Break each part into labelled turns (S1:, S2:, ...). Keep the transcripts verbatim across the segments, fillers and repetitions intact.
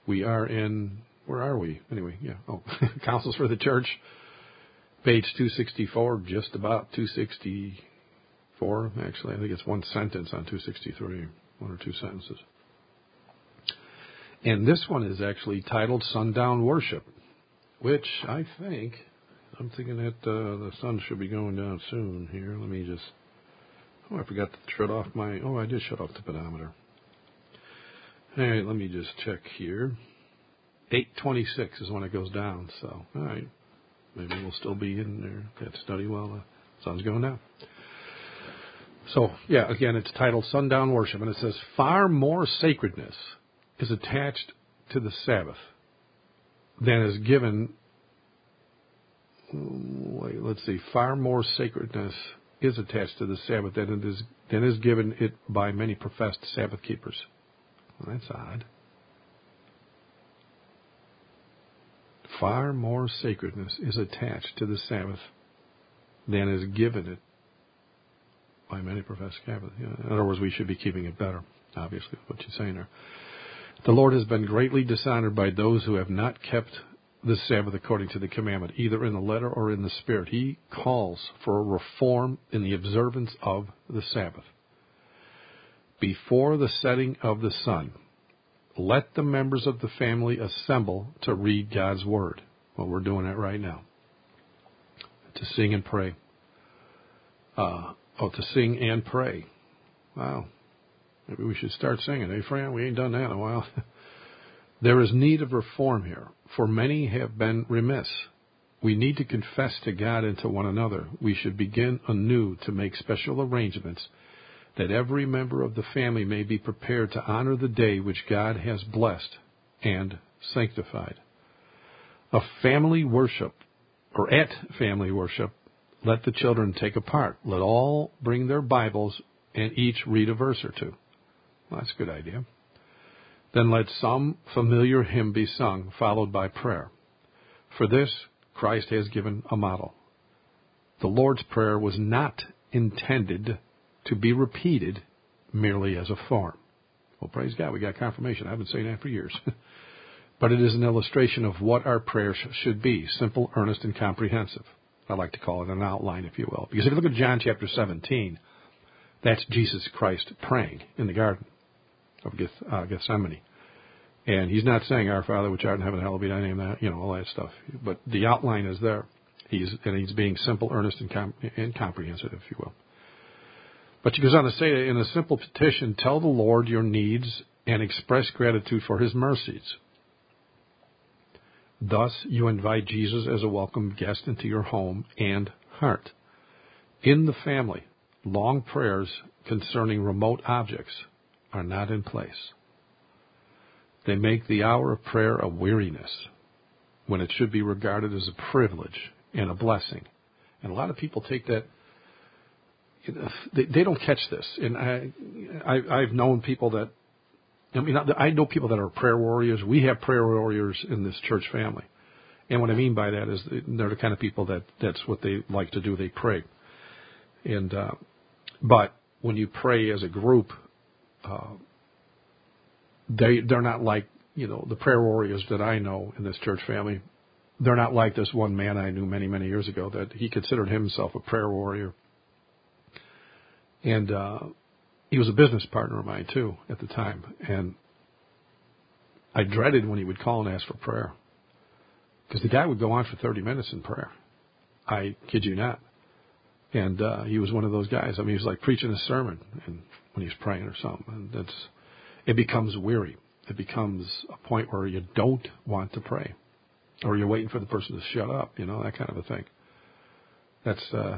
S1: We are in, where are we? Anyway, yeah. Oh, Counsels for the Church, page two sixty-four, just about two sixty-four. Actually, I think it's one sentence on two sixty-three, one or two sentences. And this one is actually titled Sundown Worship, which I think, I'm thinking that uh, the sun should be going down soon here. Let me just, oh, I forgot to shut off my, oh, I did shut off the pedometer. All right, let me just check here. eight twenty-six is when it goes down, so, all right. Maybe we'll still be in there, that study while the sun's going down. So, yeah, again, it's titled Sundown Worship, and it says, far more sacredness is attached to the Sabbath than is given, wait, let's see, far more sacredness is attached to the Sabbath than it is than is given it by many professed Sabbath keepers. Well, that's odd. Far more sacredness is attached to the Sabbath than is given it by many professed Sabbath. You know, in other words, we should be keeping it better, obviously, what you're saying there. The Lord has been greatly dishonored by those who have not kept the Sabbath according to the commandment, either in the letter or in the spirit. He calls for a reform in the observance of the Sabbath. Before the setting of the sun, let the members of the family assemble to read God's Word. Well, we're doing that right now. To sing and pray. Uh, oh, to sing and pray. Wow. Maybe we should start singing. Hey, Fran, we ain't done that in a while. There is need of reform here, for many have been remiss. We need to confess to God and to one another. We should begin anew to make special arrangements that every member of the family may be prepared to honor the day which God has blessed and sanctified. A family worship, or at family worship, let the children take a part. Let all bring their Bibles and each read a verse or two. Well, that's a good idea. Then let some familiar hymn be sung, followed by prayer. For this, Christ has given a model. The Lord's Prayer was not intended to be repeated merely as a form. Well, praise God, we got confirmation. I've been saying that for years. But it is an illustration of what our prayer sh- should be, simple, earnest, and comprehensive. I like to call it an outline, if you will. Because if you look at John chapter seventeen, that's Jesus Christ praying in the garden of Geth- uh, Gethsemane. And he's not saying, Our Father which art in heaven, hallowed be thy name, that, you know, all that stuff. But the outline is there. He's and he's being simple, earnest, and, com- and comprehensive, if you will. But he goes on to say, in a simple petition, tell the Lord your needs and express gratitude for his mercies. Thus, you invite Jesus as a welcome guest into your home and heart. In the family, long prayers concerning remote objects are not in place. They make the hour of prayer a weariness when it should be regarded as a privilege and a blessing. And a lot of people take that, they, they don't catch this. And I, I, I've known people that, I mean, I know people that are prayer warriors. We have prayer warriors in this church family. And what I mean by that is they're the kind of people that that's what they like to do. They pray. And, uh, but when you pray as a group, uh, they, they're not like, you know, the prayer warriors that I know in this church family. They're not like this one man I knew many, many years ago that he considered himself a prayer warrior. And, uh, he was a business partner of mine, too, at the time. And I dreaded when he would call and ask for prayer. Because the guy would go on for thirty minutes in prayer. I kid you not. And uh, he was one of those guys. I mean, he was like preaching a sermon and when he's praying or something. And that's, it becomes weary. It becomes a point where you don't want to pray. Or you're waiting for the person to shut up, you know, that kind of a thing. That's... Uh,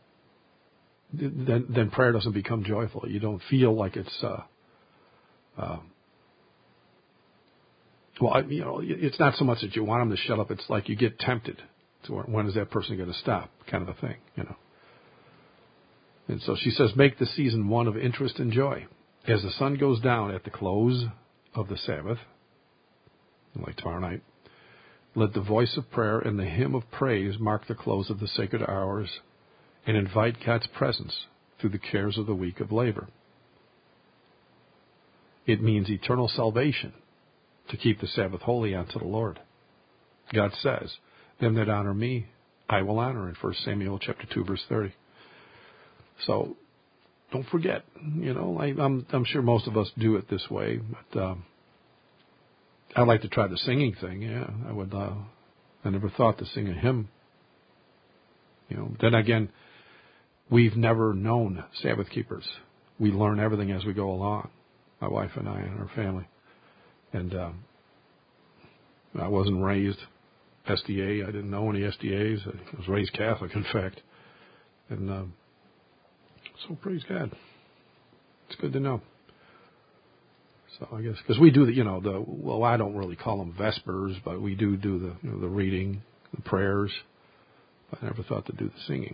S1: Then, then prayer doesn't become joyful. You don't feel like it's, uh, uh, well, I, you know, it's not so much that you want them to shut up. It's like you get tempted to when is that person going to stop, kind of a thing, you know. And so she says, make the season one of interest and joy. As the sun goes down at the close of the Sabbath, like tomorrow night, let the voice of prayer and the hymn of praise mark the close of the sacred hours and invite God's presence through the cares of the week of labor. It means eternal salvation to keep the Sabbath holy unto the Lord. God says, them that honor me, I will honor in First Samuel chapter two, verse thirty. So don't forget, you know, I, I'm, I'm sure most of us do it this way, but um, I'd like to try the singing thing. Yeah, I would. Uh, I never thought to sing a hymn. You know, then again, we've never known Sabbath keepers. We learn everything as we go along, my wife and I and our family. And um, I wasn't raised S D A. I didn't know any S D As. I was raised Catholic, in fact. And um, so praise God. It's good to know. So I guess because we do the, you know, the well, I don't really call them Vespers, but we do do the, you know, the reading, the prayers. I never thought to do the singing.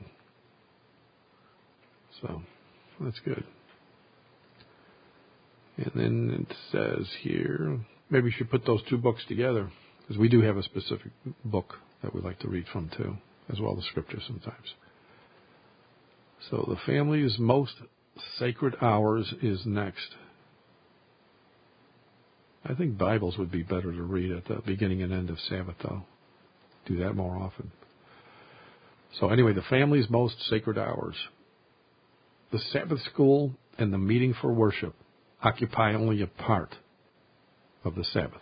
S1: So that's good. And then it says here, maybe we should put those two books together, because we do have a specific book that we like to read from too, as well as scripture sometimes. So the family's most sacred hours is next. I think Bibles would be better to read at the beginning and end of Sabbath, though. Do that more often. So anyway, the family's most sacred hours. The Sabbath school and the meeting for worship occupy only a part of the Sabbath.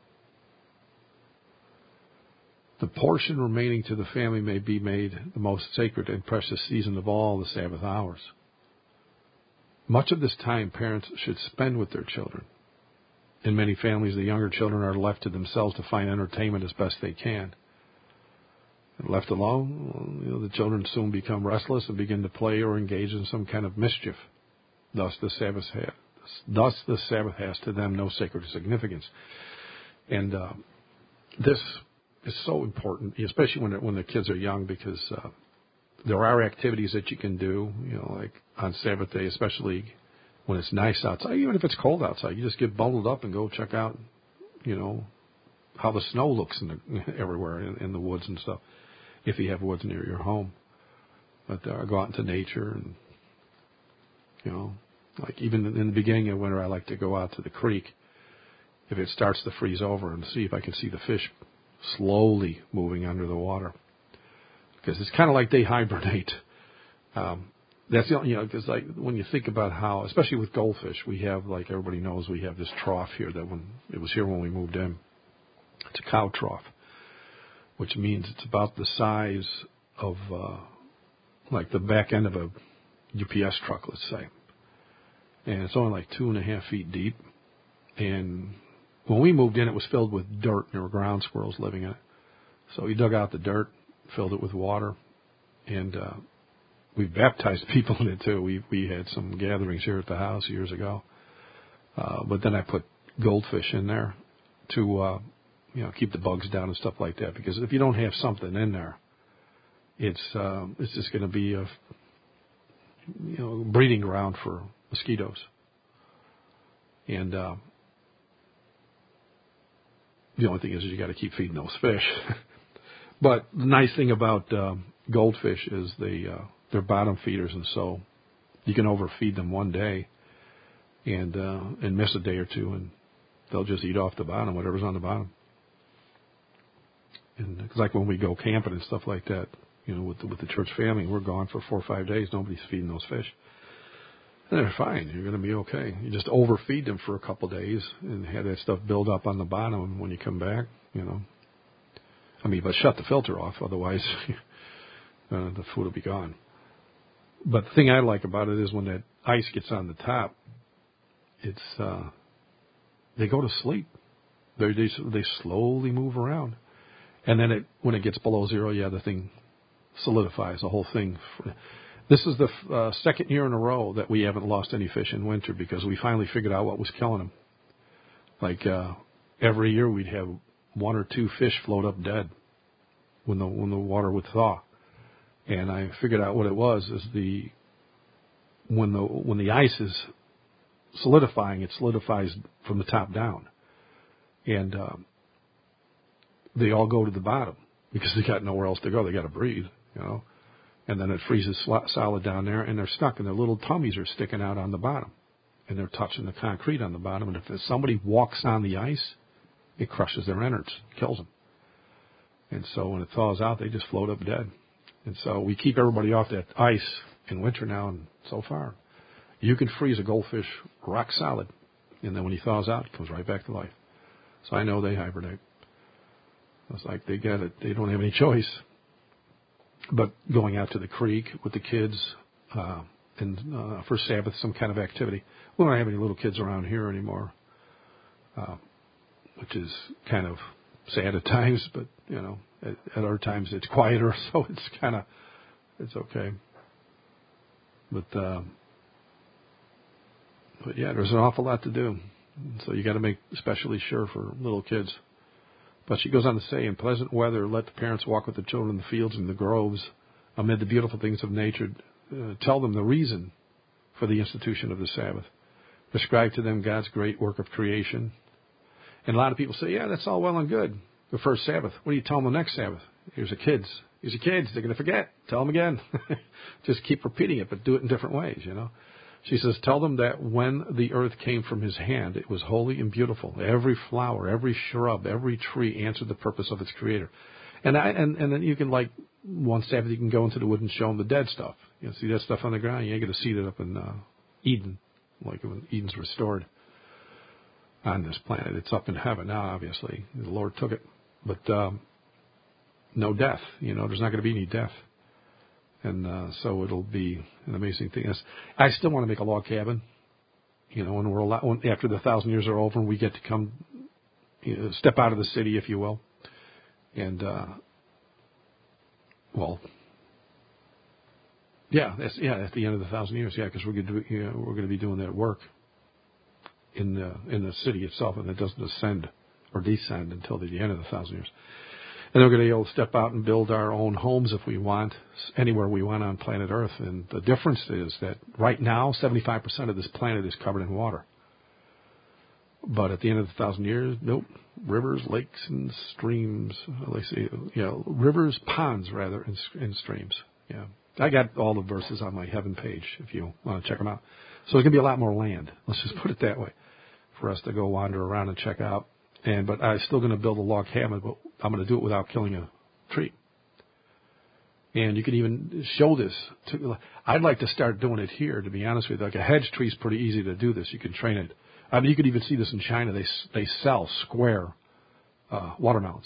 S1: The portion remaining to the family may be made the most sacred and precious season of all the Sabbath hours. Much of this time parents should spend with their children. In many families, the younger children are left to themselves to find entertainment as best they can. And left alone, you know, the children soon become restless and begin to play or engage in some kind of mischief. Thus, the Sabbath has, thus the Sabbath has to them no sacred significance. And uh, this is so important, especially when when the kids are young, because uh, there are activities that you can do, you know, like on Sabbath day, especially when it's nice outside, even if it's cold outside, you just get bundled up and go check out, you know, how the snow looks in the, everywhere in, in the woods and stuff, if you have woods near your home. But uh, go out into nature and, you know, like even in the beginning of winter, I like to go out to the creek if it starts to freeze over and see if I can see the fish slowly moving under the water. Because it's kind of like they hibernate. Um, That's the only, you know, because like when you think about how, especially with goldfish, we have, like everybody knows, we have this trough here that when it was here when we moved in. It's a cow trough, which means it's about the size of uh, like the back end of a U P S truck, let's say. And it's only like two and a half feet deep. And when we moved in, it was filled with dirt. There were ground squirrels living in it. So we dug out the dirt, filled it with water, and uh, we baptized people in it too. We we had some gatherings here at the house years ago. Uh, but then I put goldfish in there to uh, you know keep the bugs down and stuff like that. Because if you don't have something in there, it's uh, it's just going to be a you know breeding ground for mosquitoes. And uh, the only thing is, is you got to keep feeding those fish. But the nice thing about uh, goldfish is they uh, they're bottom feeders, and so you can overfeed them one day and uh, and miss a day or two, and they'll just eat off the bottom, whatever's on the bottom. And it's like when we go camping and stuff like that, you know, with the, with the church family, we're gone for four or five days. Nobody's feeding those fish. And they're fine. You're going to be okay. You just overfeed them for a couple of days and have that stuff build up on the bottom when you come back, you know. I mean, but shut the filter off, otherwise uh, the food will be gone. But the thing I like about it is when that ice gets on the top, it's uh, they go to sleep. They they they slowly move around, and then it when it gets below zero, yeah, the thing solidifies. The whole thing. This is the uh, second year in a row that we haven't lost any fish in winter because we finally figured out what was killing them. Like uh, every year, we'd have one or two fish float up dead when the when the water would thaw, and I figured out what it was is the when the when the ice is solidifying, it solidifies from the top down, and um, they all go to the bottom because they got nowhere else to go. They got to breathe, you know, and then it freezes solid down there, and they're stuck, and their little tummies are sticking out on the bottom, and they're touching the concrete on the bottom. And if somebody walks on the ice, it crushes their innards, kills them. And so when it thaws out, they just float up dead. And so we keep everybody off that ice in winter now, and so far, you can freeze a goldfish rock solid, and then when he thaws out, it comes right back to life. So I know they hibernate. It's like they get it; they don't have any choice. But going out to the creek with the kids, uh, and uh, for Sabbath, some kind of activity. We don't have any little kids around here anymore, uh, which is kind of sad at times. But you know, at, at other times it's quieter, so it's kind of it's okay. But uh, but yeah, there's an awful lot to do. So you got to make especially sure for little kids. But she goes on to say, in pleasant weather, let the parents walk with the children in the fields and the groves, amid the beautiful things of nature. Uh, tell them the reason for the institution of the Sabbath. Describe to them God's great work of creation. And a lot of people say, yeah, that's all well and good. The first Sabbath. What do you tell them the next Sabbath? Here's the kids. Here's the kids. They're going to forget. Tell them again. Just keep repeating it, but do it in different ways, you know. She says, tell them that when the earth came from his hand, it was holy and beautiful. Every flower, every shrub, every tree answered the purpose of its creator. And I, and, and then you can, like, one Sabbath you can go into the woods and show them the dead stuff. You know, see that stuff on the ground? You ain't going to see that up in uh, Eden, like when Eden's restored on this planet. It's up in heaven now, obviously. The Lord took it. But um, no death. You know, there's not going to be any death. And uh, so it'll be an amazing thing. I still want to make a log cabin. You know, when we're allowed, when, after the thousand years are over, and we get to come, you know, step out of the city, if you will, and uh, well, yeah, that's yeah, at the end of the thousand years, yeah, because we're going to you know, we're going to be doing that work in the in the city itself, and it doesn't ascend or descend until the end of the thousand years. And we're going to be able to step out and build our own homes if we want, anywhere we want on planet Earth. And the difference is that right now, seventy-five percent of this planet is covered in water. But at the end of the thousand years, nope, rivers, lakes, and streams. Let's see, you know, rivers, ponds, rather, and, and streams. Yeah, I got all the verses on my heaven page if you want to check them out. So there's going to be a lot more land. Let's just put it that way for us to go wander around and check out. And but I'm still going to build a log cabin, but I'm going to do it without killing a tree. And you can even show this. To, I'd like to start doing it here, to be honest with you. Like a hedge tree is pretty easy to do this. You can train it. I mean, you could even see this in China. They they sell square uh, watermelons.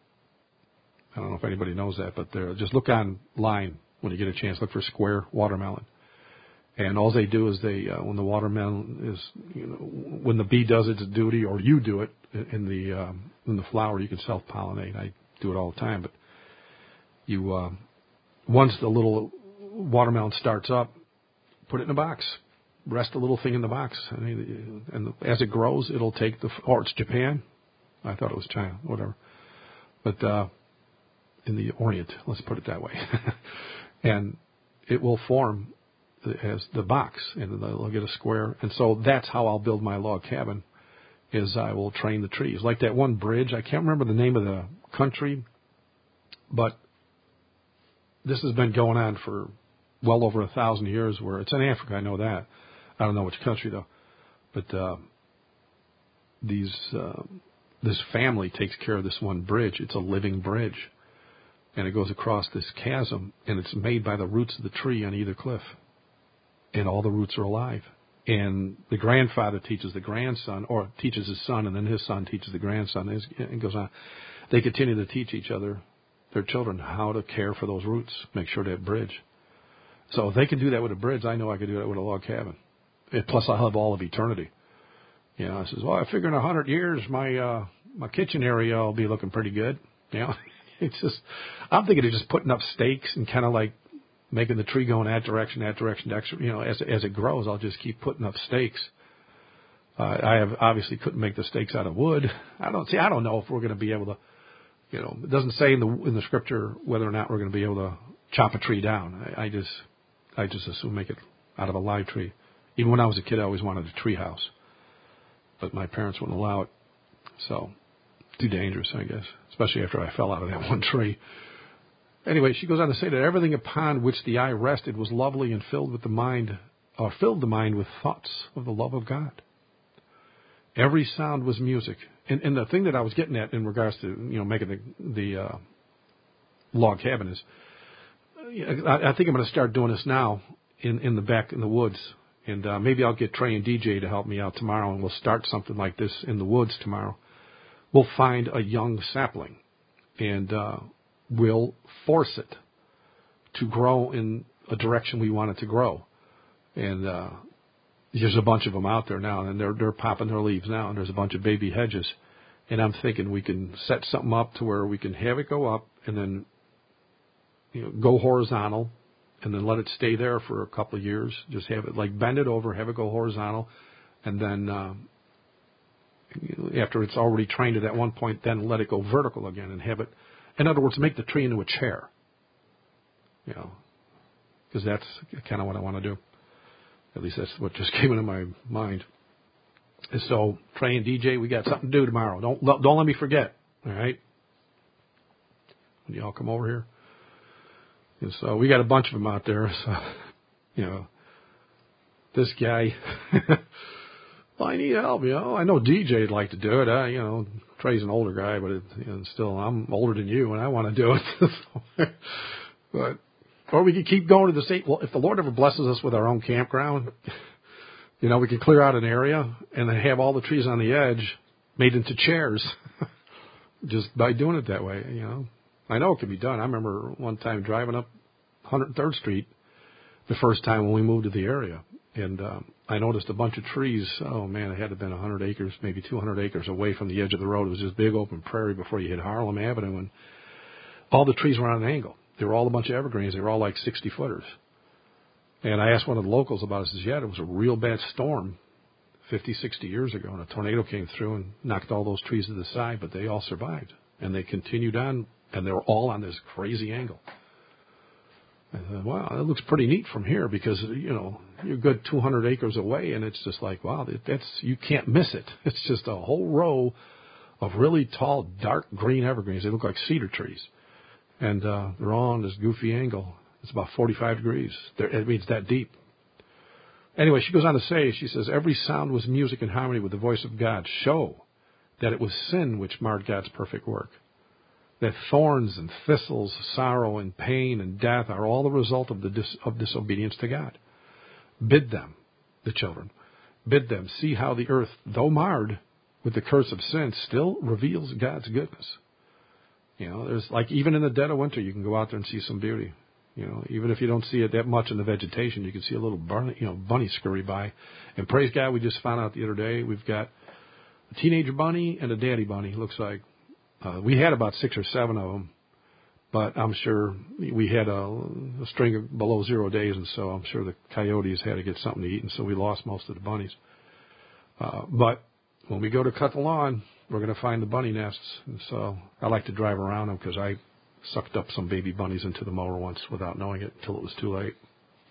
S1: I don't know if anybody knows that, but they're, just look online when you get a chance. Look for square watermelon. And all they do is they, uh, when the watermelon is, you know, when the bee does its duty, or you do it in the um, in the flower, you can self-pollinate. I do it all the time. But you, uh, once the little watermelon starts up, put it in a box. Rest the little thing in the box, and, and as it grows, it'll take the. Or it's Japan. I thought it was China, whatever. But uh, in the Orient, let's put it that way, and it will form as the box, and they'll get a square. And so that's how I'll build my log cabin, is I will train the trees. Like that one bridge, I can't remember the name of the country, but this has been going on for well over a thousand years, where it's in Africa, I know that. I don't know which country, though. But uh, these uh, this family takes care of this one bridge. It's a living bridge, and it goes across this chasm, and it's made by the roots of the tree on either cliff. And all the roots are alive. And the grandfather teaches the grandson, or teaches his son, and then his son teaches the grandson, and it goes on. They continue to teach each other, their children, how to care for those roots, make sure they have bridge. So if they can do that with a bridge, I know I can do that with a log cabin. And plus, I'll have all of eternity. You know, I says, well, I figure in a hundred years, my uh, my kitchen area will be looking pretty good. You know, it's just, I'm thinking of just putting up stakes and kind of like making the tree go in that direction, that direction, that, you know, as as it grows, I'll just keep putting up stakes. Uh, I have obviously couldn't make the stakes out of wood. I don't see. I don't know if we're going to be able to. You know, it doesn't say in the in the scripture whether or not we're going to be able to chop a tree down. I, I just I just assume make it out of a live tree. Even when I was a kid, I always wanted a tree house, but my parents wouldn't allow it. So too dangerous, I guess, especially after I fell out of that one tree. Anyway, she goes on to say that everything upon which the eye rested was lovely and filled with the mind, or filled the mind with thoughts of the love of God. Every sound was music. And, and the thing that I was getting at in regards to, you know, making the, the uh, log cabin is, I, I think I'm going to start doing this now in, in the back in the woods. And uh, maybe I'll get Trey and D J to help me out tomorrow, and we'll start something like this in the woods tomorrow. We'll find a young sapling, and uh, we'll force it to grow in a direction we want it to grow. And uh, there's a bunch of them out there now, and they're they're popping their leaves now, and there's a bunch of baby hedges. And I'm thinking we can set something up to where we can have it go up and then, you know, go horizontal, and then let it stay there for a couple of years. Just have it, like, bend it over, have it go horizontal, and then um, after it's already trained at that one point, then let it go vertical again and have it, in other words, make the tree into a chair. You know, because that's kind of what I want to do. At least that's what just came into my mind. And so, Trey and D J, we got something to do tomorrow. Don't don't let me forget. All right, when y'all come over here. And so we got a bunch of them out there. So, you know, this guy, well, I need help. You know, I know D J'd like to do it. I, you know, Trey's an older guy, but it, you know, still, I'm older than you, and I want to do it. But or we could keep going to the state. Well, if the Lord ever blesses us with our own campground, you know, we could clear out an area and then have all the trees on the edge made into chairs, just by doing it that way. You know, I know it can be done. I remember one time driving up one hundred third Street the first time when we moved to the area, and um, I noticed a bunch of trees. Oh man, it had to have been one hundred acres, maybe two hundred acres away from the edge of the road. It was just big open prairie before you hit Harlem Avenue, and all the trees were on an angle. They were all a bunch of evergreens. They were all like sixty footers. And I asked one of the locals about it. He says, yeah, it was a real bad storm fifty, sixty years ago, and a tornado came through and knocked all those trees to the side, but they all survived. And they continued on, and they were all on this crazy angle. I thought, wow, that looks pretty neat from here because, you know, you're a good two hundred acres away, and it's just like, wow, that's you can't miss it. It's just a whole row of really tall, dark green evergreens. They look like cedar trees. And uh, they're all on this goofy angle. It's about forty-five degrees. They're, I mean, it's that deep. Anyway, she goes on to say, she says, every sound was music in harmony with the voice of God. Show that it was sin which marred God's perfect work. That thorns and thistles, sorrow and pain and death are all the result of the dis- of disobedience to God. Bid them, the children, bid them see how the earth, though marred with the curse of sin, still reveals God's goodness. You know, there's like even in the dead of winter, you can go out there and see some beauty. You know, even if you don't see it that much in the vegetation, you can see a little bunny, you know, bunny scurry by. And praise God, we just found out the other day we've got a teenager bunny and a daddy bunny. Looks like uh, we had about six or seven of them, but I'm sure we had a, a string of below zero days, and so I'm sure the coyotes had to get something to eat, and so we lost most of the bunnies. Uh, but when we go to cut the lawn, we're going to find the bunny nests, and so I like to drive around them because I sucked up some baby bunnies into the mower once without knowing it until it was too late.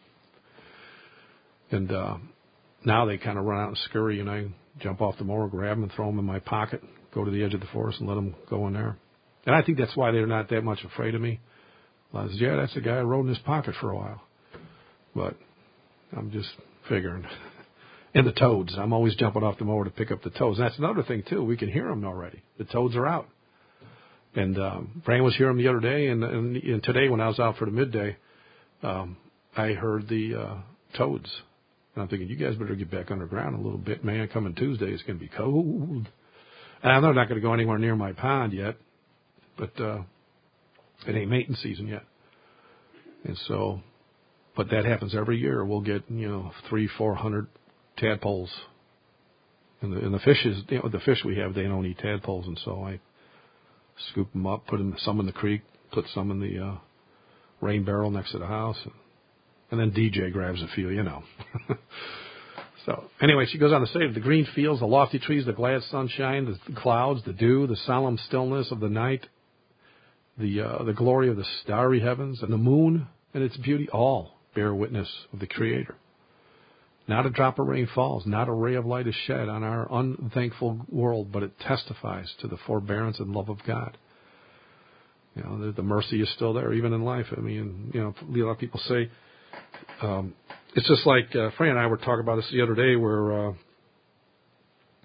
S1: And uh, now they kind of run out and scurry, and I jump off the mower, grab them, and throw them in my pocket, go to the edge of the forest, and let them go in there. And I think that's why they're not that much afraid of me. I said, yeah, that's the guy I rode in his pocket for a while. But I'm just figuring. And the toads. I'm always jumping off the mower to pick up the toads. And that's another thing, too. We can hear them already. The toads are out. And um, Fran was hearing them the other day, and, and, and today when I was out for the midday, um, I heard the uh, toads. And I'm thinking, you guys better get back underground a little bit, man. Coming Tuesday, it's going to be cold. And they're not going to go anywhere near my pond yet, but uh, it ain't mating season yet. And so, but that happens every year. We'll get, you know, three, four hundred tadpoles. And the, and the fishes, you know, the fish we have, they don't eat tadpoles, and so I scoop them up, put them, some in the creek, put some in the uh, rain barrel next to the house, and, and then D J grabs a few, you know. So anyway, she goes on to say, the green fields, the lofty trees, the glad sunshine, the clouds, the dew, the solemn stillness of the night, the uh, the glory of the starry heavens, and the moon and its beauty, all bear witness of the Creator. Not a drop of rain falls, not a ray of light is shed on our unthankful world, but it testifies to the forbearance and love of God. You know, the, the mercy is still there, even in life. I mean, you know, a lot of people say, um, it's just like uh, Fran and I were talking about this the other day, where uh,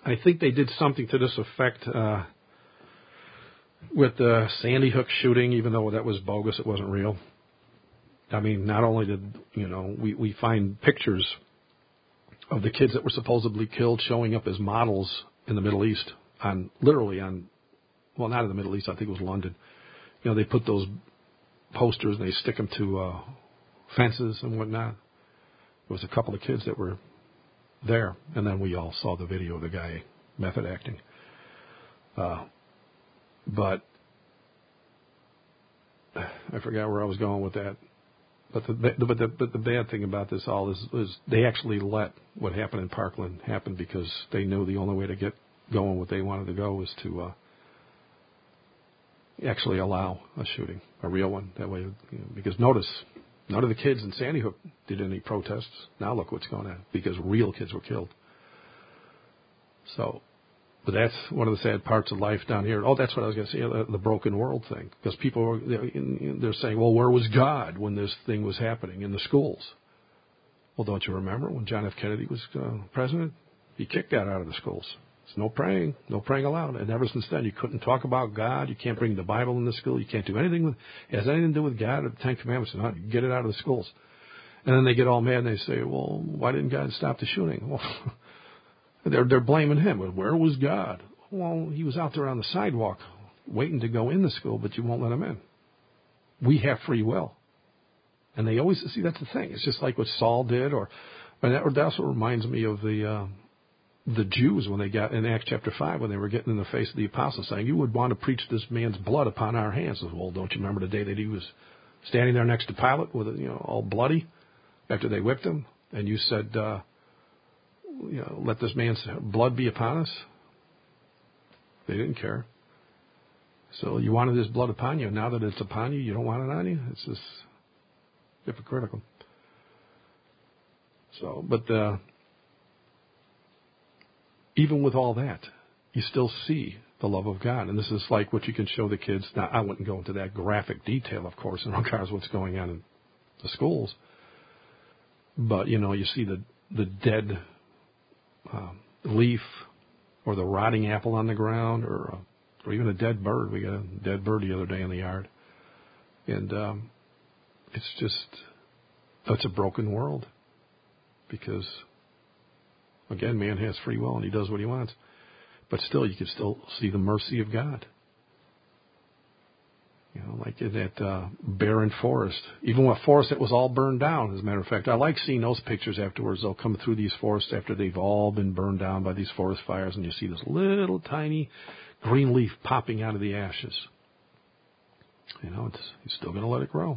S1: I think they did something to this effect uh, with the Sandy Hook shooting, even though that was bogus, it wasn't real. I mean, not only did, you know, we, we find pictures of the kids that were supposedly killed showing up as models in the Middle East, on literally on, well, not in the Middle East, I think it was London. You know, they put those posters and they stick them to uh, fences and whatnot. There was a couple of kids that were there, and then we all saw the video of the guy method acting. Uh, but I forgot where I was going with that. But the but the but the bad thing about this all is, is they actually let what happened in Parkland happen because they knew the only way to get going what they wanted to go was to uh, actually allow a shooting, a real one. That way, you know, because notice, none of the kids in Sandy Hook did any protests. Now look what's going on because real kids were killed. So, but that's one of the sad parts of life down here. Oh, that's what I was going to say, the, the broken world thing. Because people are, they're saying, well, where was God when this thing was happening in the schools? Well, don't you remember when John F. Kennedy was uh, president? He kicked that out of the schools. It's no praying, no praying allowed. And ever since then, you couldn't talk about God. You can't bring the Bible in the school. You can't do anything with it has anything to do with God or the Ten Commandments. No, you get it out of the schools. And then they get all mad and they say, well, why didn't God stop the shooting? Well, They're they're blaming him. Where was God? Well, he was out there on the sidewalk waiting to go in the school, but you won't let him in. We have free will. And they always, see, that's the thing. It's just like what Saul did, or, and that, that also reminds me of the uh, the Jews when they got, in Acts chapter five, when they were getting in the face of the apostles saying, you would want to preach this man's blood upon our hands. Well, don't you remember the day that he was standing there next to Pilate with, you know, all bloody after they whipped him? And you said, uh, you know, let this man's blood be upon us. They didn't care. So you wanted his blood upon you. Now that it's upon you, you don't want it on you. It's just hypocritical. So, but uh, even with all that, you still see the love of God. And this is like what you can show the kids. Now, I wouldn't go into that graphic detail, of course, in regards to what's going on in the schools. But, you know, you see the, the dead Um, leaf or the rotting apple on the ground or uh, or even a dead bird. We got a dead bird the other day in the yard. And um, it's just, it's a broken world because, again, man has free will and he does what he wants. But still, you can still see the mercy of God. You know, like in that uh, barren forest. Even a forest that was all burned down, as a matter of fact. I like seeing those pictures afterwards. They'll come through these forests after they've all been burned down by these forest fires, and you see this little tiny green leaf popping out of the ashes. You know, it's, you're still going to let it grow.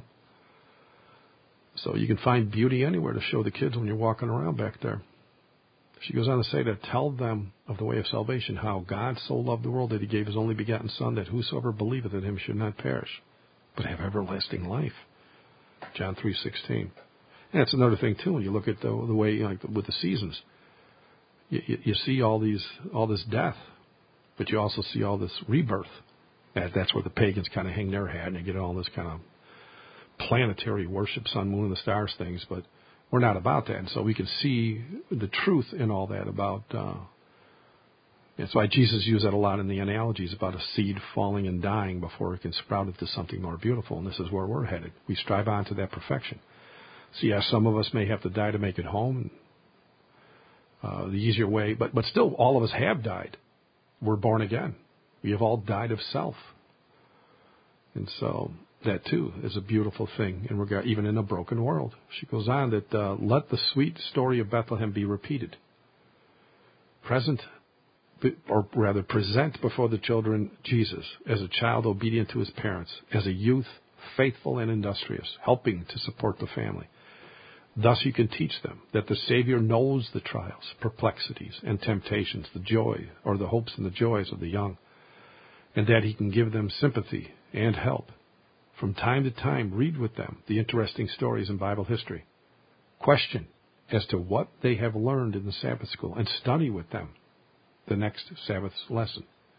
S1: So you can find beauty anywhere to show the kids when you're walking around back there. She goes on to say to tell them of the way of salvation, how God so loved the world that he gave his only begotten Son, that whosoever believeth in him should not perish, but have everlasting life. John three sixteen. And that's another thing too. When you look at the, the way, like with the seasons, you, you, you see all these, all this death, but you also see all this rebirth. And that's where the pagans kind of hang their hat and they get all this kind of planetary worship, sun, moon, and the stars things, but we're not about that. And so we can see the truth in all that about, uh, that's why Jesus used that a lot in the analogies about a seed falling and dying before it can sprout into something more beautiful. And this is where we're headed. We strive on to that perfection. So yeah, some of us may have to die to make it home. Uh, the easier way, but, but still all of us have died. We're born again. We have all died of self. And so that too is a beautiful thing in regard, even in a broken world. She goes on that uh, let the sweet story of Bethlehem be repeated. Present, or rather present before the children Jesus as a child obedient to his parents, as a youth faithful and industrious, helping to support the family. Thus you can teach them that the Savior knows the trials, perplexities, and temptations, the joy or the hopes and the joys of the young, and that he can give them sympathy and help. From time to time, read with them the interesting stories in Bible history. Question as to what they have learned in the Sabbath school and study with them the next Sabbath lesson.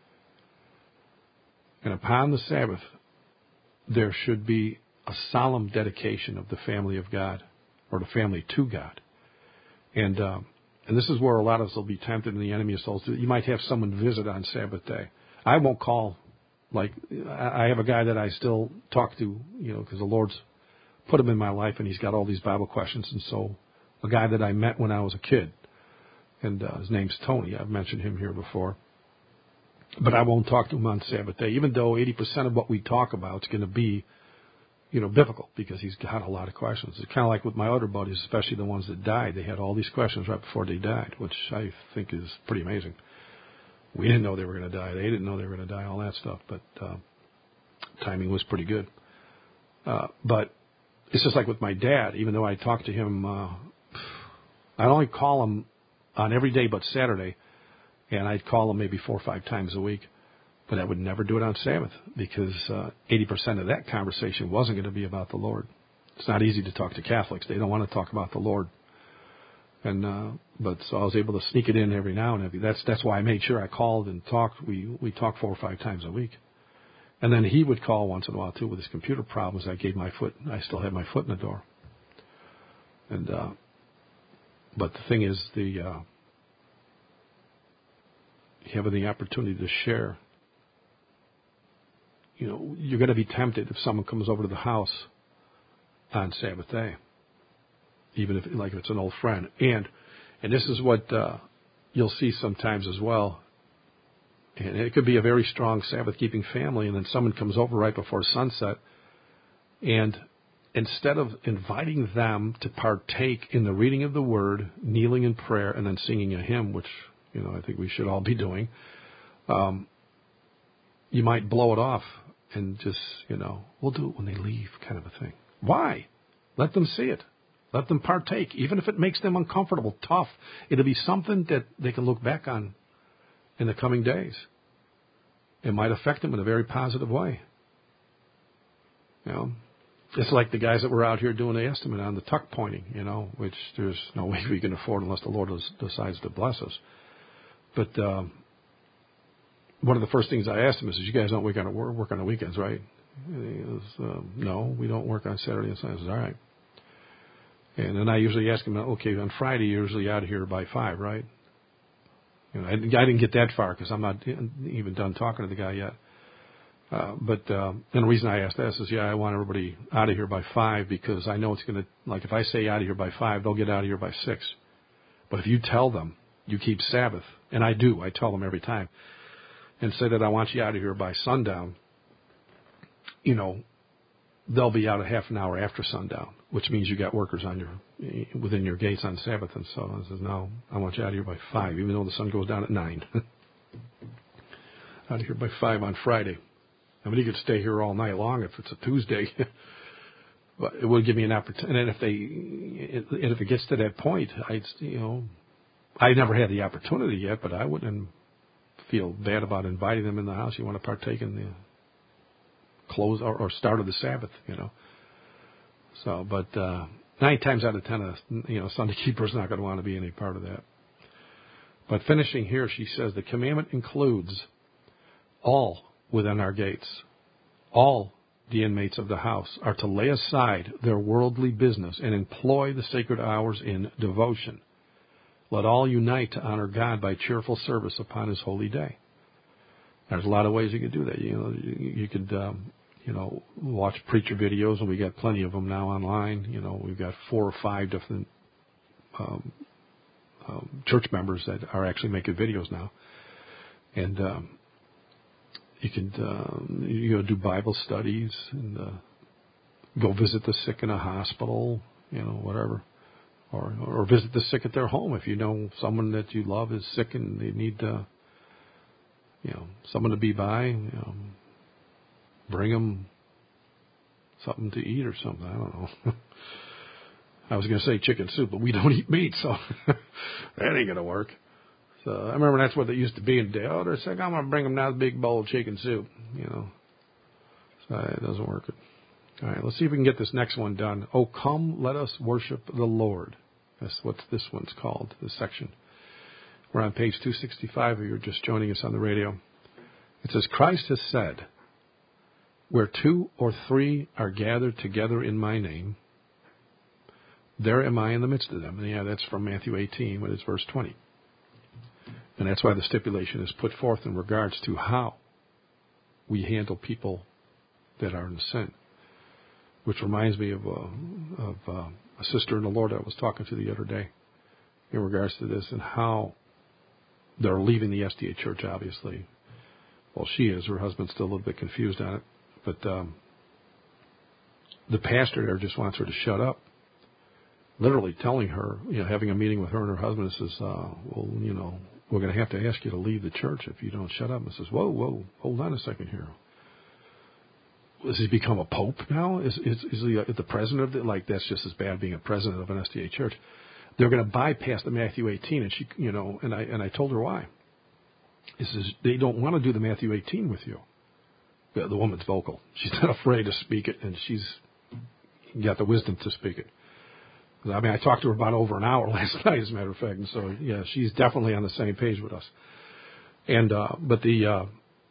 S1: And upon the Sabbath, there should be a solemn dedication of the family of God, or the family to God. And um, And this is where a lot of us will be tempted in the enemy of souls. You might have someone visit on Sabbath day. I won't call. Like, I have a guy that I still talk to, you know, because the Lord's put him in my life, and he's got all these Bible questions. And so a guy that I met when I was a kid, and uh, his name's Tony. I've mentioned him here before. But I won't talk to him on Sabbath day, even though eighty percent of what we talk about is going to be, you know, biblical, because he's got a lot of questions. It's kind of like with my other buddies, especially the ones that died. They had all these questions right before they died, which I think is pretty amazing. We didn't know they were going to die. They didn't know they were going to die, all that stuff. But uh, timing was pretty good. Uh, but it's just like with my dad. Even though I talk to him, uh, I only call him on every day but Saturday, and I'd call him maybe four or five times a week. But I would never do it on Sabbath, because uh, eighty percent of that conversation wasn't going to be about the Lord. It's not easy to talk to Catholics. They don't want to talk about the Lord. And uh, but so I was able to sneak it in every now and then. That's that's why I made sure I called and talked. We we talked four or five times a week, and then he would call once in a while too with his computer problems. I gave my foot. I still had my foot in the door. And uh, but the thing is, the uh, having the opportunity to share. You know, you're going to be tempted if someone comes over to the house on Sabbath day, even if, like, if it's an old friend. And and this is what uh, you'll see sometimes as well. And it could be a very strong Sabbath-keeping family, and then someone comes over right before sunset, and instead of inviting them to partake in the reading of the Word, kneeling in prayer, and then singing a hymn, which, you know, I think we should all be doing, um, you might blow it off and just, you know, we'll do it when they leave, kind of a thing. Why? Let them see it. Let them partake. Even if it makes them uncomfortable, tough, it'll be something that they can look back on in the coming days. It might affect them in a very positive way. You know, it's like the guys that were out here doing the estimate on the tuck pointing, you know, which there's no way we can afford unless the Lord decides to bless us. But um, one of the first things I asked him is, you guys don't work on, work on the weekends, right? And he goes, um, no, we don't work on Saturday and Sunday. I said, all right. And then I usually ask him, okay, on Friday, you're usually out of here by five, right? You know, I, I didn't get that far because I'm not even done talking to the guy yet. Uh, but uh, and the reason I asked that is, yeah, I want everybody out of here by five, because I know it's going to, like, if I say out of here by five, they'll get out of here by six. But if you tell them you keep Sabbath, and I do, I tell them every time, and say that I want you out of here by sundown, you know, they'll be out a half an hour after sundown, which means you got workers on your within your gates on Sabbath. And so I says, no, I want you out of here by five, even though the sun goes down at nine. Out of here by five on Friday. I mean, you could stay here all night long if it's a Tuesday. But it would give me an opportunity. And if they, and if it gets to that point, I, you know, I never had the opportunity yet, but I wouldn't feel bad about inviting them in the house. You want to partake in the close or, or start of the Sabbath, you know. So, but uh, nine times out of ten, a you know Sunday keeper's not going to want to be any part of that. But finishing here, she says the commandment includes all within our gates. All the inmates of the house are to lay aside their worldly business and employ the sacred hours in devotion. Let all unite to honor God by cheerful service upon His holy day. There's a lot of ways you could do that. You know, you, you could, um, you know, watch preacher videos, and we got plenty of them now online. You know, we've got four or five different um, um, church members that are actually making videos now, and um, you could, um, you know, do Bible studies and uh, go visit the sick in a hospital. You know, whatever. Or, or visit the sick at their home if you know someone that you love is sick and they need, uh, you know, someone to be by. You know, bring them something to eat or something. I don't know. I was going to say chicken soup, but we don't eat meat, so that ain't going to work. So I remember that's what they used to be in the day. Oh, they're sick. I'm going to bring them now a big bowl of chicken soup. You know, so it doesn't work. All right, let's see if we can get this next one done. Oh, come, let us worship the Lord. That's what this one's called, this section. We're on page two sixty-five if you're just joining us on the radio. It says, Christ has said, where two or three are gathered together in my name, There am I in the midst of them. And yeah, that's from Matthew eighteen, but it's verse twenty. And that's why the stipulation is put forth in regards to how we handle people that are in sin. Which reminds me of, uh, of uh, a sister in the Lord I was talking to the other day in regards to this and how they're leaving the S D A church, obviously. Well, she is. Her husband's still a little bit confused on it. But um, the pastor there just wants her to shut up. Literally telling her, you know, having a meeting with her and her husband, and says, uh, well, you know, we're going to have to ask you to leave the church if you don't shut up. And says, whoa, whoa, hold on a second here. Has he become a pope now? Is is, is he a, the president of it? Like, that's just as bad being a president of an S D A church. They're going to bypass the Matthew eighteen, and she, you know, and I and I told her why. He says they don't want to do the Matthew eighteen with you. The, the woman's vocal. She's not afraid to speak it, and she's got the wisdom to speak it. I mean, I talked to her about over an hour last night, as a matter of fact, and so yeah, she's definitely on the same page with us. And uh, but the uh,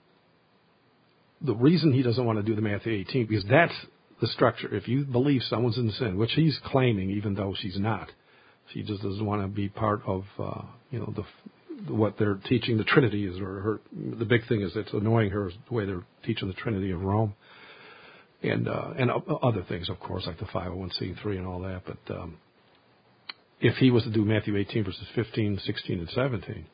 S1: the reason he doesn't want to do the Matthew eighteen, because that's the structure. If you believe someone's in sin, which he's claiming, even though she's not, she just doesn't want to be part of uh, you know the what they're teaching the Trinity is. Or her, the big thing is it's annoying her is the way they're teaching the Trinity of Rome, and uh, and other things, of course, like the five oh one c three and all that. But um, if he was to do Matthew eighteen verses fifteen, sixteen, and seventeen,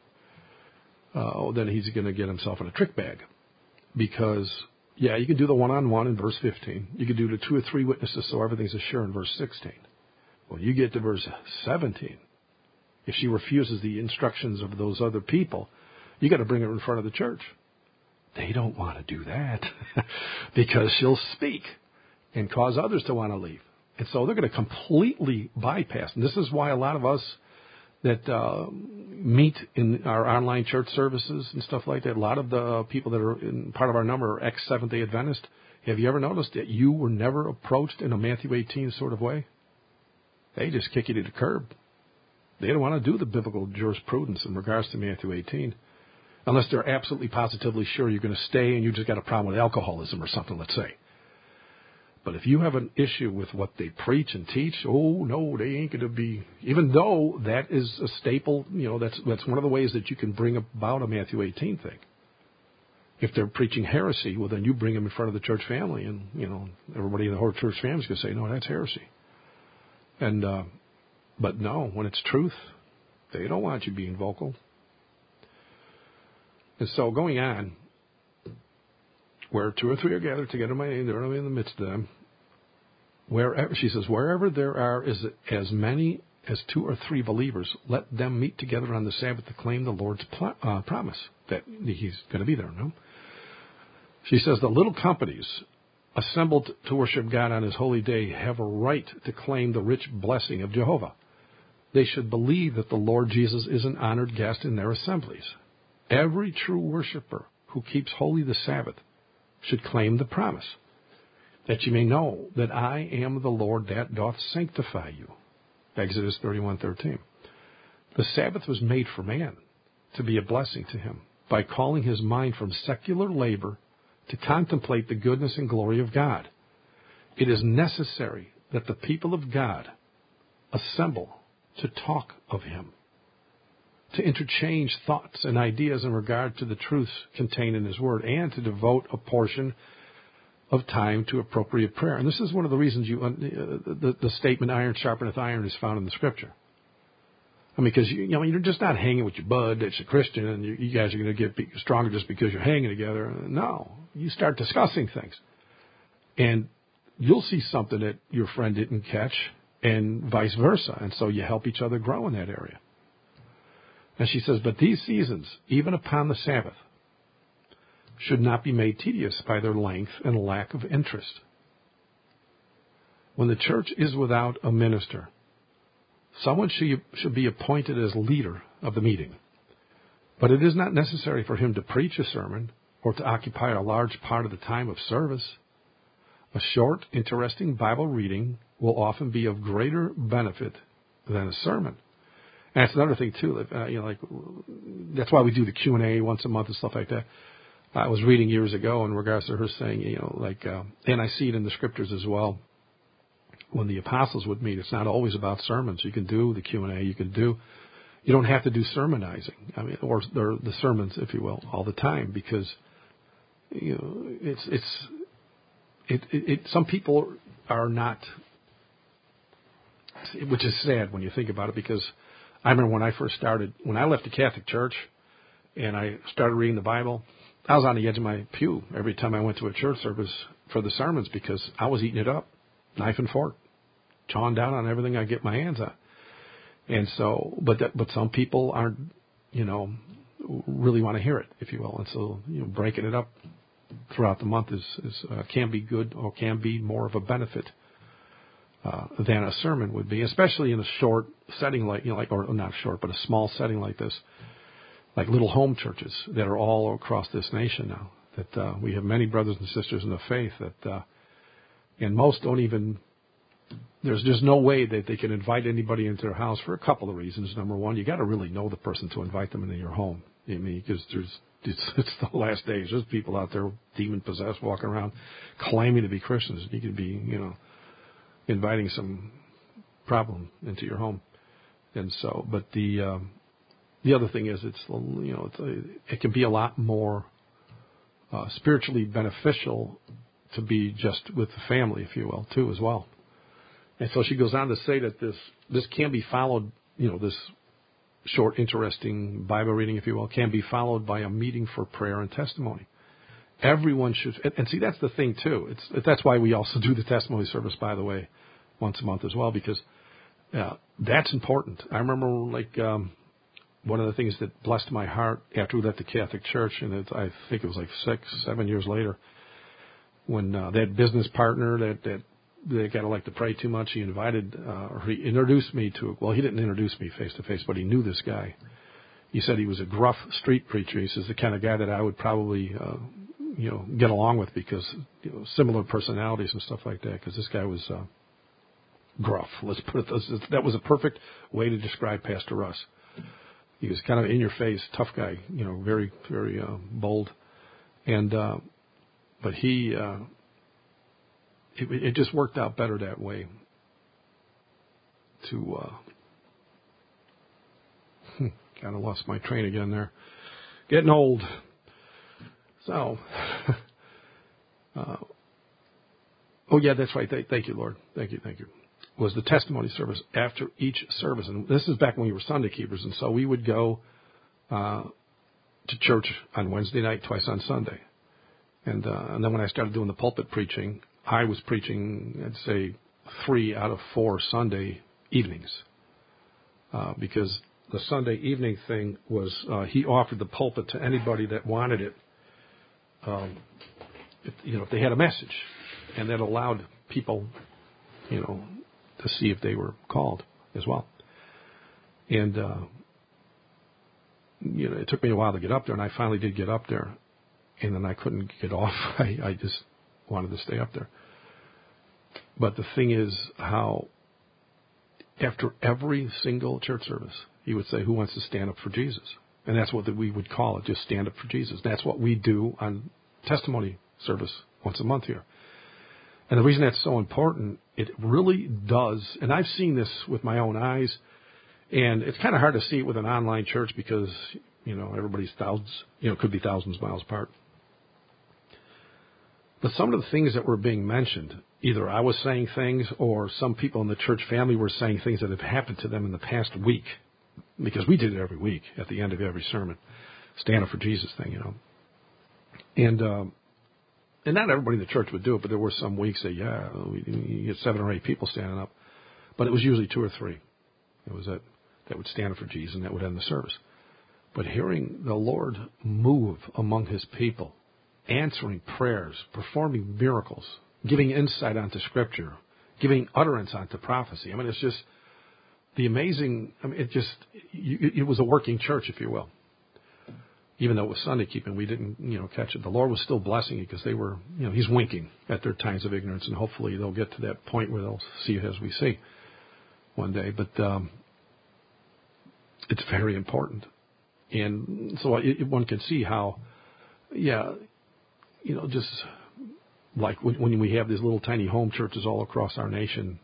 S1: uh, then he's going to get himself in a trick bag. Because, yeah, you can do the one-on-one in verse fifteen. You can do the two or three witnesses so everything's assured in verse sixteen. When you get to verse seventeen, if she refuses the instructions of those other people, you got to bring her in front of the church. They don't want to do that because she'll speak and cause others to want to leave. And so they're going to completely bypass. And this is why a lot of us that uh, meet in our online church services and stuff like that, a lot of the people that are in part of our number are ex-Seventh-day Adventist. Have you ever noticed that you were never approached in a Matthew eighteen sort of way? They just kick you to the curb. They don't want to do the biblical jurisprudence in regards to Matthew eighteen, unless they're absolutely positively sure you're going to stay and you just got a problem with alcoholism or something, let's say. But if you have an issue with what they preach and teach, oh, no, they ain't going to be, even though that is a staple, you know, that's that's one of the ways that you can bring about a Matthew eighteen thing. If they're preaching heresy, well, then you bring them in front of the church family, and, you know, everybody in the whole church family is going to say, no, that's heresy. And, uh, but no, when it's truth, they don't want you being vocal. And so going on, where two or three are gathered together in my name, there am I in the midst of them. Wherever, she says, wherever there are is as many as two or three believers, let them meet together on the Sabbath to claim the Lord's pl- uh, promise that he's going to be there. No? She says the little companies assembled to worship God on his holy day have a right to claim the rich blessing of Jehovah. They should believe that the Lord Jesus is an honored guest in their assemblies. Every true worshiper who keeps holy the Sabbath should claim the promise, that you may know that I am the Lord that doth sanctify you. Exodus thirty-one thirteen. The Sabbath was made for man to be a blessing to him by calling his mind from secular labor to contemplate the goodness and glory of God. It is necessary that the people of God assemble to talk of him, to interchange thoughts and ideas in regard to the truths contained in his word, and to devote a portion of time to appropriate prayer. And this is one of the reasons you, uh, the, the statement iron sharpeneth iron is found in the scripture. I mean, because you, you know, you're just not hanging with your bud that's a Christian and you, you guys are going to get stronger just because you're hanging together. No, you start discussing things. And you'll see something that your friend didn't catch and vice versa. And so you help each other grow in that area. And she says, but these seasons, even upon the Sabbath, should not be made tedious by their length and lack of interest. When the church is without a minister, someone should be appointed as leader of the meeting. But it is not necessary for him to preach a sermon or to occupy a large part of the time of service. A short, interesting Bible reading will often be of greater benefit than a sermon. And that's another thing too. Uh, you know, like that's why we do the Q and A once a month and stuff like that. I was reading years ago in regards to her saying, you know, like, uh, and I see it in the scriptures as well, when the apostles would meet, it's not always about sermons. You can do the Q and A. You can do, you don't have to do sermonizing, I mean, or, or the sermons, if you will, all the time, because, you know, it's, it's, it, it, it some people are not, which is sad when you think about it, because I remember when I first started, when I left the Catholic Church and I started reading the Bible, I was on the edge of my pew every time I went to a church service for the sermons, because I was eating it up, knife and fork, chawing down on everything I get my hands on. And so, but that, but some people aren't, you know, really want to hear it, if you will. And so, you know, breaking it up throughout the month is, is uh, can be good, or can be more of a benefit uh, than a sermon would be, especially in a short setting like, you know, like, or not short, but a small setting like this, like little home churches that are all across this nation now. That uh, we have many brothers and sisters in the faith that, uh, and most don't even. There's just no way that they can invite anybody into their house for a couple of reasons. Number one, you got to really know the person to invite them into your home. I mean, because there's it's, it's the last days. There's people out there demon possessed walking around claiming to be Christians. You could be, you know, inviting some problem into your home. And so, but the um, the other thing is, it's you know, it's a, it can be a lot more uh, spiritually beneficial to be just with the family, if you will, too, as well. And so she goes on to say that this this can be followed, you know, this short, interesting Bible reading, if you will, can be followed by a meeting for prayer and testimony. Everyone should, and, and see, that's the thing, too. It's that's why we also do the testimony service, by the way, once a month as well, because uh, that's important. I remember, like, um, one of the things that blessed my heart after we left the Catholic Church, and it, I think it was like six, seven years later, when uh, that business partner that, that they got to like to pray too much, he invited, uh, or he introduced me to, well, he didn't introduce me face to face, but he knew this guy. He said he was a gruff street preacher. He says the kind of guy that I would probably, uh, you know, get along with, because, you know, similar personalities and stuff like that, because this guy was uh, gruff. Let's put it this, that was a perfect way to describe Pastor Russ. He was kind of in your face, tough guy, you know, very, very uh, bold. And, uh, but he, uh, It, it just worked out better that way. To uh, kind of lost my train again there. Getting old. So, uh, oh yeah, that's right. Th- thank you, Lord. Thank you, thank you. Was the testimony service after each service, and this is back when we were Sunday keepers, and so we would go uh, to church on Wednesday night, twice on Sunday, and uh, and then when I started doing the pulpit preaching, I was preaching, I'd say, three out of four Sunday evenings, uh, because the Sunday evening thing was uh, he offered the pulpit to anybody that wanted it, um, if, you know, if they had a message, and that allowed people, you know, to see if they were called as well. And uh, you know, it took me a while to get up there, and I finally did get up there, and then I couldn't get off. I, I just wanted to stay up there. But the thing is how after every single church service, he would say, who wants to stand up for Jesus? And that's what we would call it, just stand up for Jesus. That's what we do on testimony service once a month here. And the reason that's so important, it really does, and I've seen this with my own eyes, and it's kind of hard to see it with an online church because, you know, everybody's thousands, you know, could be thousands of miles apart. But some of the things that were being mentioned, either I was saying things or some people in the church family were saying things that have happened to them in the past week, because we did it every week at the end of every sermon, stand up for Jesus thing, you know. And um, and not everybody in the church would do it, but there were some weeks that, yeah, we, you get seven or eight people standing up. But it was usually two or three. It was that, that would stand up for Jesus, and that would end the service. But hearing the Lord move among his people, answering prayers, performing miracles, giving insight onto Scripture, giving utterance onto prophecy. I mean, it's just the amazing, I mean, it just, it was a working church, if you will. Even though it was Sunday keeping, we didn't, you know, catch it. The Lord was still blessing it because they were, you know, he's winking at their times of ignorance, and hopefully they'll get to that point where they'll see it as we see one day. But um, it's very important. And so it, one can see how, yeah, you know, just like when, when we have these little tiny home churches all across our nation,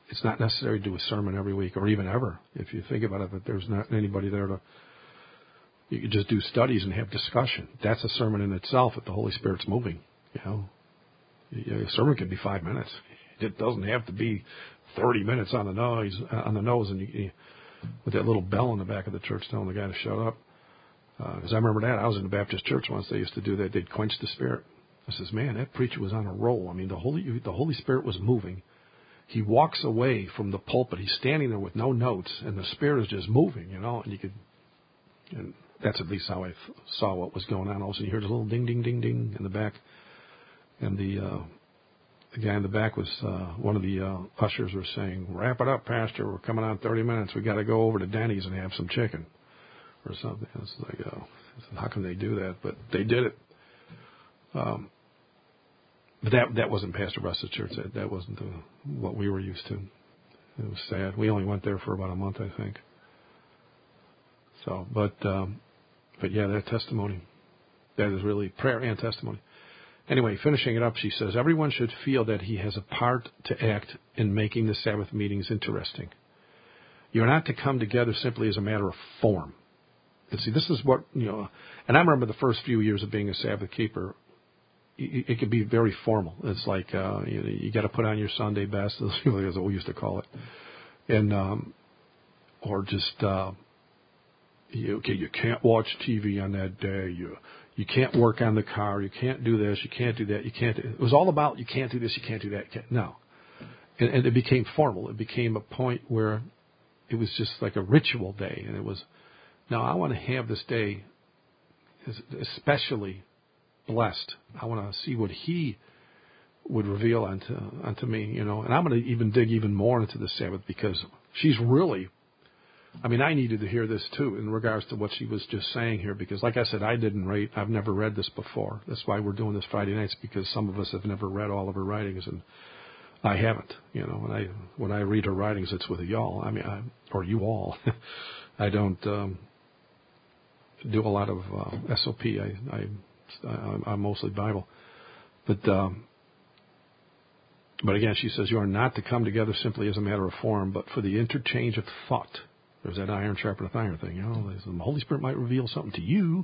S1: it's not necessary to do a sermon every week or even ever. If you think about it, that there's not anybody there to, you could just do studies and have discussion. That's a sermon in itself if the Holy Spirit's moving. You know, a sermon can be five minutes. It doesn't have to be thirty minutes on the nose, on the nose, and you, you, with that little bell in the back of the church telling the guy to shut up. Because uh, I remember that. I was in the Baptist church once. They used to do that. They'd quench the Spirit. I says, man, that preacher was on a roll. I mean, the Holy the Holy Spirit was moving. He walks away from the pulpit. He's standing there with no notes, and the Spirit is just moving, you know. And you could, and that's at least how I th- saw what was going on. All of a sudden, you heard a little ding, ding, ding, ding in the back, and the uh, the guy in the back was uh, one of the uh, ushers was saying, "Wrap it up, Pastor. We're coming on thirty minutes. We got to go over to Denny's and have some chicken." Or something. It's like, oh, how can they do that? But they did it. Um, but that that wasn't Pastor Russ's church. That, that wasn't the, what we were used to. It was sad. We only went there for about a month, I think. So, but um, but yeah, that testimony, that is really prayer and testimony. Anyway, finishing it up, she says, everyone should feel that he has a part to act in making the Sabbath meetings interesting. You're not to come together simply as a matter of form. And see, this is what, you know, and I remember the first few years of being a Sabbath keeper, it, it could be very formal. It's like, uh, you know, you got to put on your Sunday best, as we used to call it. And, um, or just, uh, you, okay, you can't watch T V on that day. You, you can't work on the car. You can't do this. You can't do that. You can't do, it was all about, you can't do this. You can't do that. You can't, no. And, and it became formal. It became a point where it was just like a ritual day. And it was, now, I want to have this day especially blessed. I want to see what He would reveal unto unto me, you know. And I'm going to even dig even more into the Sabbath because she's really, I mean, I needed to hear this too in regards to what she was just saying here because, like I said, I didn't read, I've never read this before. That's why we're doing this Friday nights because some of us have never read all of her writings and I haven't, you know. When I when I read her writings, it's with y'all. I mean, I, or you all. I don't. Um, do a lot of uh, S O P. I, I, I'm mostly Bible. But um, but again, she says, you are not to come together simply as a matter of form, but for the interchange of thought. There's that iron sharpeneth iron thing. You know, the Holy Spirit might reveal something to you,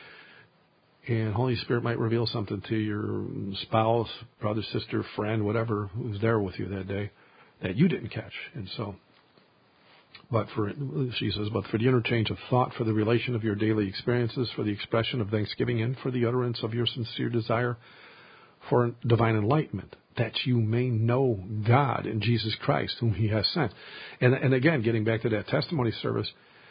S1: and Holy Spirit might reveal something to your spouse, brother, sister, friend, whatever, who's there with you that day that you didn't catch. And so, But for, she says, but for the interchange of thought, for the relation of your daily experiences, for the expression of thanksgiving, and for the utterance of your sincere desire for divine enlightenment, that you may know God in Jesus Christ, whom He has sent. And, and again, getting back to that testimony service,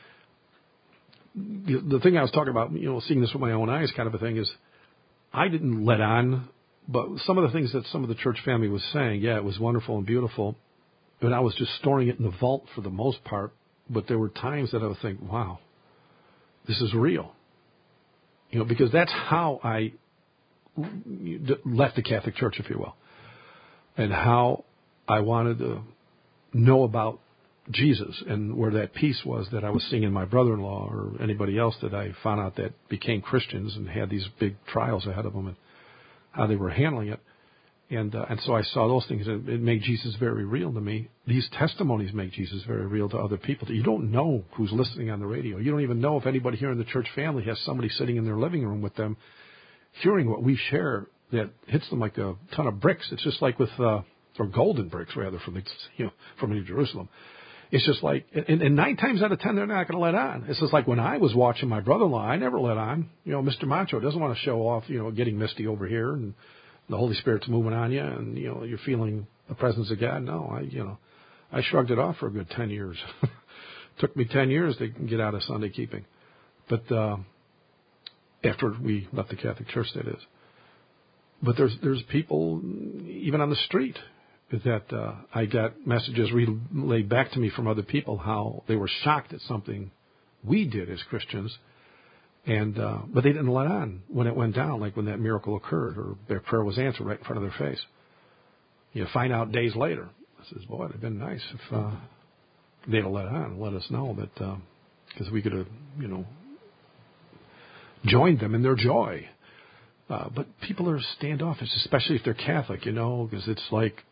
S1: the, the thing I was talking about, you know, seeing this with my own eyes kind of a thing is, I didn't let on, but some of the things that some of the church family was saying, yeah, it was wonderful and beautiful. But I was just storing it in the vault for the most part. But there were times that I would think, wow, this is real. You know, because that's how I left the Catholic Church, if you will. And how I wanted to know about Jesus and where that peace was that I was seeing in my brother-in-law or anybody else that I found out that became Christians and had these big trials ahead of them and how they were handling it. And uh, and so I saw those things. It, it made Jesus very real to me. These testimonies make Jesus very real to other people. You don't know who's listening on the radio. You don't even know if anybody here in the church family has somebody sitting in their living room with them, hearing what we share that hits them like a ton of bricks. It's just like with, uh, or golden bricks rather, from the, you know, from New Jerusalem. It's just like, and, and nine times out of ten, they're not going to let on. It's just like when I was watching my brother-in-law, I never let on. You know, Mister Macho doesn't want to show off, you know, getting misty over here and the Holy Spirit's moving on you, and you know you're feeling the presence of God. No, I, you know, I shrugged it off for a good ten years. Took me ten years to get out of Sunday keeping, but uh, after we left the Catholic Church, that is. But there's there's people even on the street that uh, I got messages relayed back to me from other people how they were shocked at something we did as Christians. And uh, but they didn't let on when it went down, like when that miracle occurred or their prayer was answered right in front of their face. You find out days later. I says, boy, it'd have been nice if uh, they'd have let on and let us know that, because uh, we could have, you know, joined them in their joy. Uh, but people are standoffish, especially if they're Catholic, you know, because it's like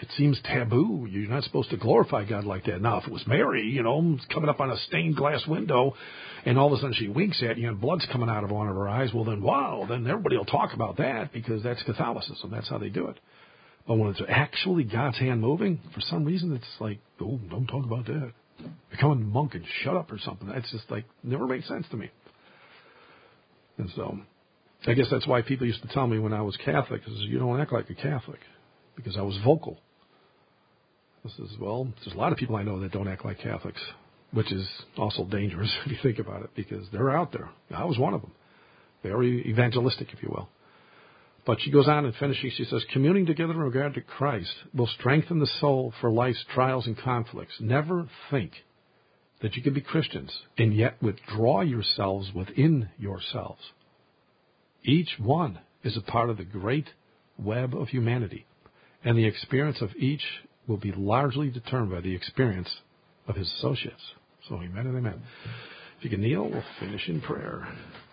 S1: it seems taboo. You're not supposed to glorify God like that. Now, if it was Mary, you know, coming up on a stained glass window, and all of a sudden she winks at you and blood's coming out of one of her eyes, well, then, wow, then everybody will talk about that because that's Catholicism. That's how they do it. But when it's actually God's hand moving, for some reason, it's like, oh, don't talk about that. Become a monk and shut up or something. That's just like, never made sense to me. And so, I guess that's why people used to tell me when I was Catholic, is you don't act like a Catholic, because I was vocal. This is, well, there's a lot of people I know that don't act like Catholics, which is also dangerous if you think about it, because they're out there. I was one of them. Very evangelistic, if you will. But she goes on and finishing, she says, communing together in regard to Christ will strengthen the soul for life's trials and conflicts. Never think that you can be Christians and yet withdraw yourselves within yourselves. Each one is a part of the great web of humanity, and the experience of each will be largely determined by the experience of his associates. So amen and amen. If you can kneel, we'll finish in prayer.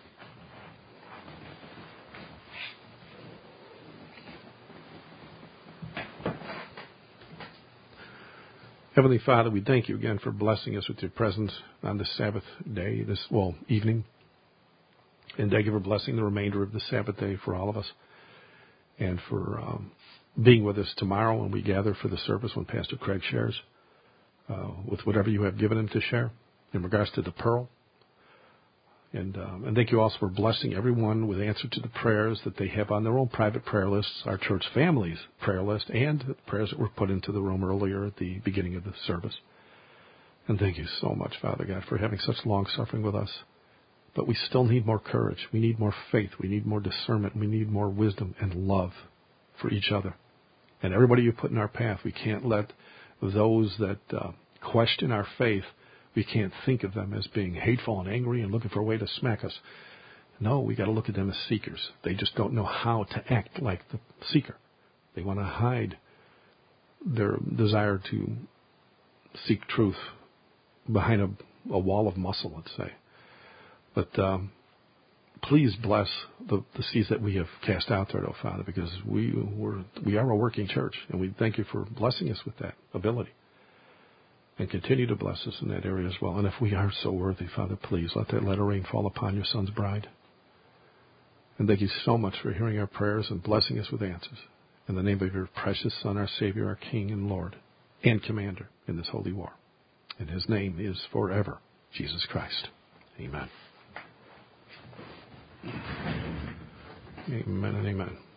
S1: Heavenly Father, we thank you again for blessing us with your presence on this Sabbath day, this, well, evening. And thank you for blessing the remainder of the Sabbath day for all of us, and for um, being with us tomorrow when we gather for the service when Pastor Craig shares uh, with whatever you have given him to share in regards to the pearl. And, um, and thank you also for blessing everyone with answer to the prayers that they have on their own private prayer lists, our church family's prayer list, and the prayers that were put into the room earlier at the beginning of the service. And thank you so much, Father God, for having such long suffering with us. But we still need more courage. We need more faith. We need more discernment. We need more wisdom and love for each other. And everybody you put in our path, we can't let those that uh, question our faith, we can't think of them as being hateful and angry and looking for a way to smack us. No, we got to look at them as seekers. They just don't know how to act like the seeker. They want to hide their desire to seek truth behind a, a wall of muscle, let's say. But um, please bless the, the seeds that we have cast out there, though, Father, because we were, we are a working church, and we thank you for blessing us with that ability. And continue to bless us in that area as well. And if we are so worthy, Father, please let that latter rain fall upon your Son's bride. And thank you so much for hearing our prayers and blessing us with answers. In the name of your precious Son, our Savior, our King and Lord, and Commander in this holy war. And his name is forever Jesus Christ. Amen. Amen and amen.